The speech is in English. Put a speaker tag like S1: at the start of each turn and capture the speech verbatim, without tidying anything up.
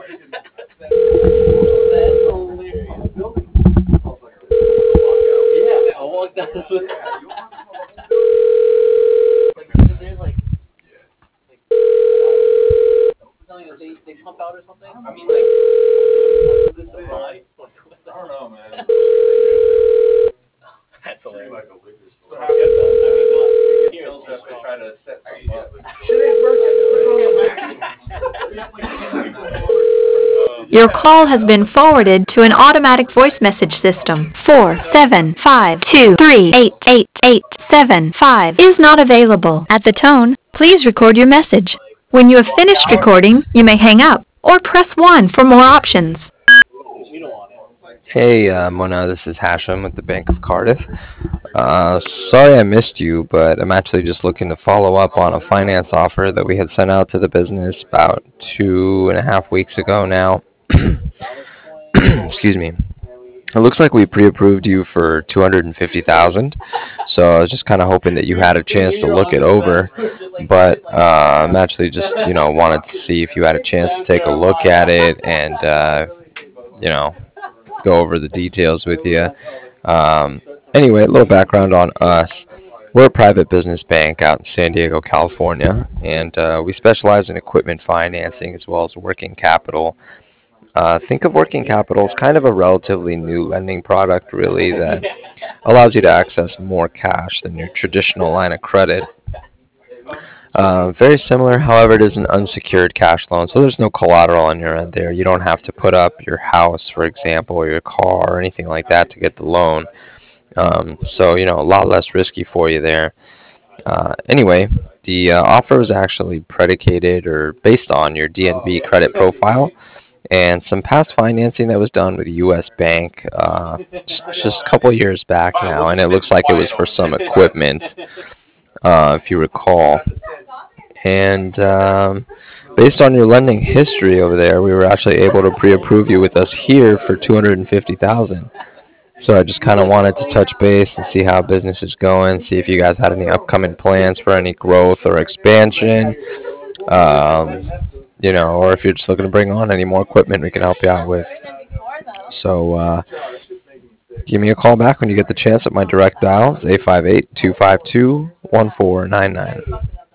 S1: That's hilarious. Yeah, I walked down the like, there's like, like, something that they, they pump out or something. I mean, like, I don't know, man. That's hilarious. Like a liquor store. I mean, here it's just try to set something up. Should it work?
S2: Your call has been forwarded to an automatic voice message system. four seven five two three eight eight eight seven five is not available. At the tone, please record your message. When you have finished recording, you may hang up or press one for more options.
S3: Hey, uh, Mona, this is Hashem with the Bank of Cardiff. Uh, sorry I missed you, but I'm actually just looking to follow up on a finance offer that we had sent out to the business about two and a half weeks ago now. Excuse me. It looks like we pre-approved you for two hundred fifty thousand dollars, so I was just kind of hoping that you had a chance to look it over, but uh, I'm actually just, you know, wanted to see if you had a chance to take a look at it and, uh, you know, go over the details with you. Um, anyway, a little background on us. We're a private business bank out in San Diego, California, and uh, we specialize in equipment financing as well as working capital. Uh, think of working capital as kind of a relatively new lending product, really, that allows you to access more cash than your traditional line of credit. Uh, very similar, however, it is an unsecured cash loan, so there's no collateral on your end there. You don't have to put up your house, for example, or your car or anything like that to get the loan. Um, so, you know, a lot less risky for you there. Uh, anyway, the uh, offer is actually predicated or based on your D N B credit profile and some past financing that was done with U S Bank uh, just a couple years back now, and it looks like it was for some equipment, uh, if you recall. And um, based on your lending history over there, we were actually able to pre-approve you with us here for two hundred fifty thousand dollars. So I just kind of wanted to touch base and see how business is going, see if you guys had any upcoming plans for any growth or expansion, um, you know, or if you're just looking to bring on any more equipment we can help you out with. So uh, give me a call back when you get the chance at my direct dial. It's eight five eight, two five two, one four nine nine.